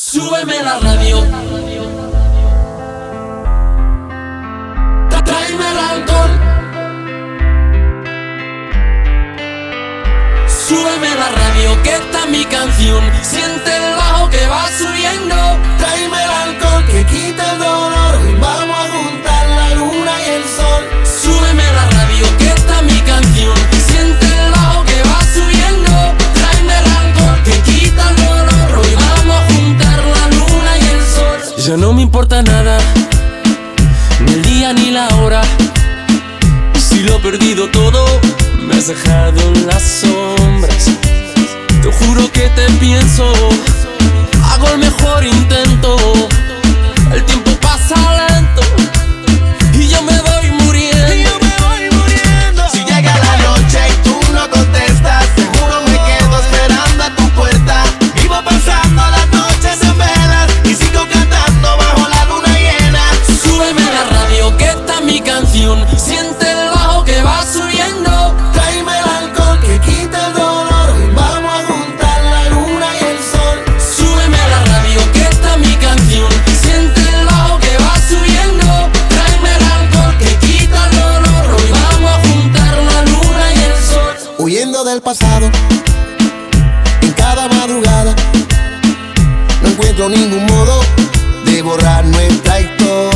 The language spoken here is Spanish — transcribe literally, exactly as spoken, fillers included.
Súbeme la radio, tráeme el alcohol. Súbeme la radio, que esta es mi canción. Siente el bajo que va subiendo. Tráeme el alcohol que quita el dolor. Vamos a juntar la luna y el sol. Súbeme la radio, que esta es mi canción. Siente el bajo que va subiendo. Tráeme el alcohol que quita el dolor. Hoy vamos a juntar la luna y el sol. Ya no me importa nada, ni el día ni la hora. Si lo he perdido todo, me has dejado en las sombras. Te juro que te pienso, hago el mejor intento. El tiempo pasa lento y yo me voy muriendo. Y yo me voy muriendo. Si llega la noche y tú no contestas, seguro me quedo esperando a tu puerta. Vivo pasando las noches en velas y sigo cantando bajo la luna llena. Súbeme la radio, que esta es mi canción. Siente el bajo que va subiendo. Tráeme el alcohol que quita el dolor. Vamos a juntar la luna y el sol. Súbeme la radio, que esta es mi canción. Siente el bajo que va subiendo. Tráeme el alcohol que quita el dolor. Hoy vamos a juntar la luna y el sol. Huyendo del pasado, en cada madrugada, no encuentro ningún modo de borrar nuestra historia.